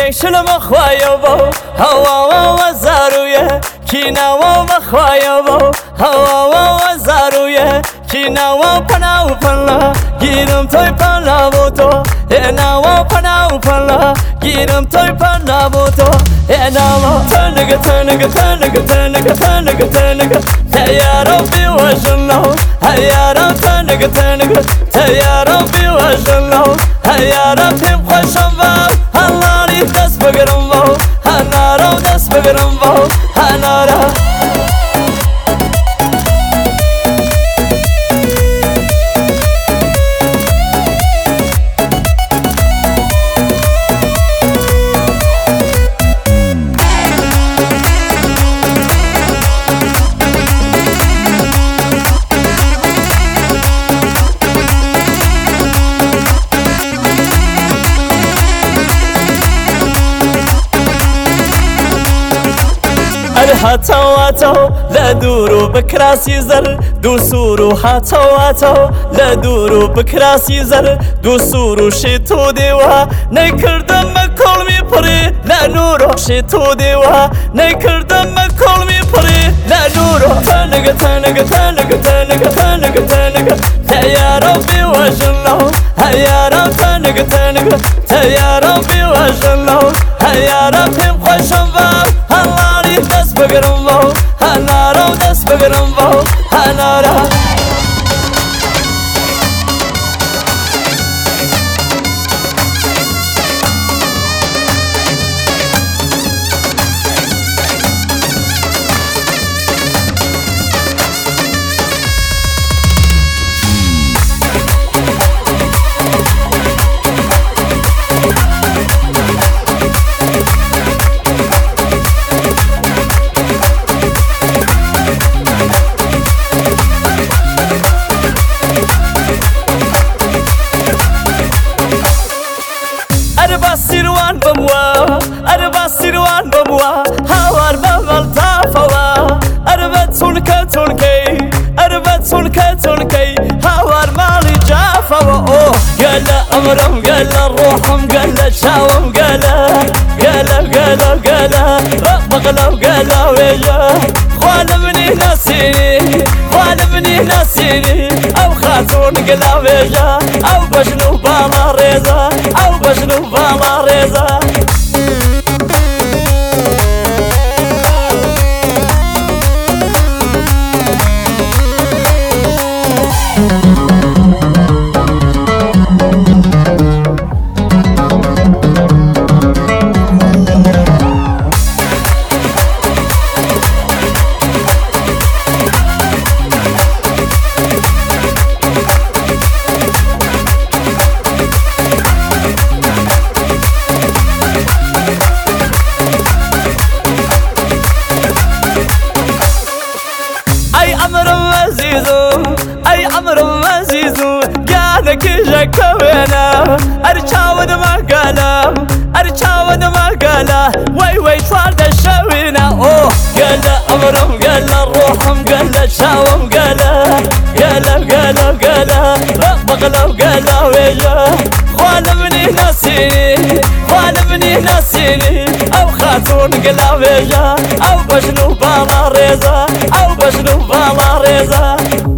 شلم خوایا با هوا و زارویه کینا و مخوایا با هوا و زارویه کینا و پنا و پنا گیرم توی پنا و تو اینا و پنا و پنا گیرم توی پنا و تو اینا و تنگ تنگ تنگ تنگ تنگ تنگ تیارم بی وجنو هیارم تنگ تنگ تیارم بی وجنو هیارم تیم خوشم با هناری دست بگرم با هنارم دست بگرم با هنارم هاتو هاتو لدورو بكراسي زر دو سورو هاتو هاتو لدورو بكراسي زر دو سورو شيتو ديوا نكردم كل مي بري لا نورو شيتو ديوا نكردم كل مي بري لا نورو تنق تنق تنق تنق تنق تنق يا ربي وجلو يا رب تنق تنق يا ربي وجلو يا ربي خوشم هناري دست بگرم با هنارم دست بگرم با هنارم سیروان بموا اربا سیروان بموا هوار بمل تافوا اربا تونکه تونکی اربا تونکه تونکی هوار مالی جافوا اوه قالا امرم قالا روحم قالا شاوم قالا قالا قالا قالا بغلو قالا ويا خوالبني ناسيني خوالبني ناسيني او خاتون قالا ويا او بجنو بالا ريزا او بجنو بالا ريزا أي أمر عزيزو قالك جاكوينا أرشاود ما قالا أرشاود ما قالا وي وي توارد الشوينا أوه قالا أمرم قالا روحم قالا شاوم قالا قالا قالا قالا بغلو قالا ويا خوالبني ناسيني خوالبني ناسيني أو خاتون قالا ويا أو بجنو بالا ريزا أو بجنو بالا ريزا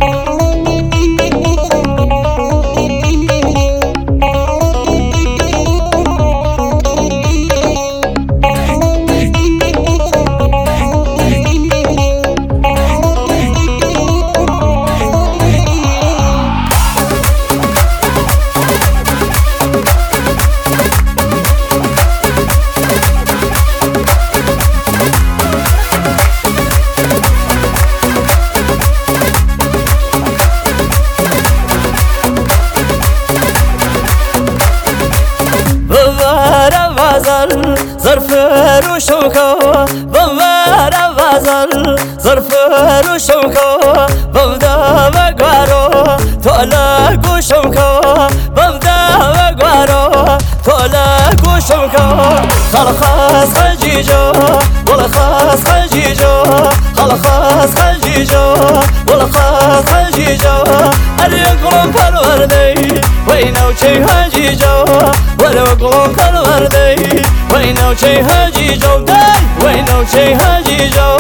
ظرف روشوكا بمبار بازل ظرف روشوكا بمدا بقارو تولا قوشوكا بمدا بقارو تولا قوشوكا خلخاص حجيجة ولا خاص حجيجة خلا خاص حجيجة ولا خاص حجيجة اليقرن كالوردي وينو شي حجيجة ولا يقرن كالوردي وينو شي حجيجة وينو شي حجيجة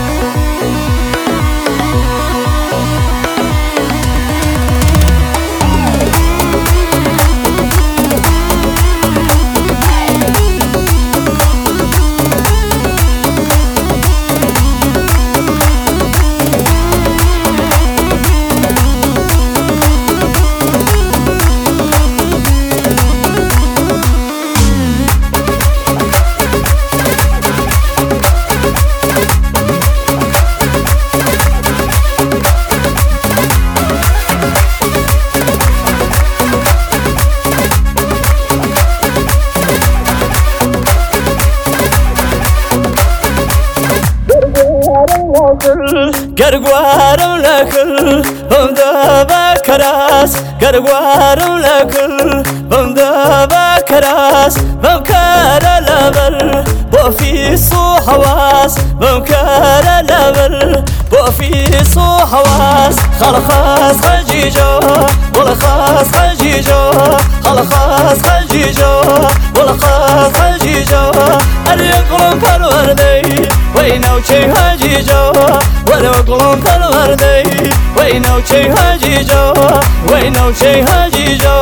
قرقوارم لكل بمدا بكراس قرقوارم لكل بمدا بكراس بمكار لبر بوفي صو حواس بمكار لبر بوفي صو حواس خلخاص حجيجة ولا خاص حجيجة خلخاص حجيجة ولا خاص حجيجة اليقرن كالوردي وينو شي حجيجة ولا يقرن كالوردي وينو شي حجيجة وينو شي حجيجة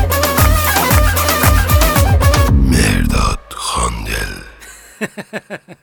مرداد خاندل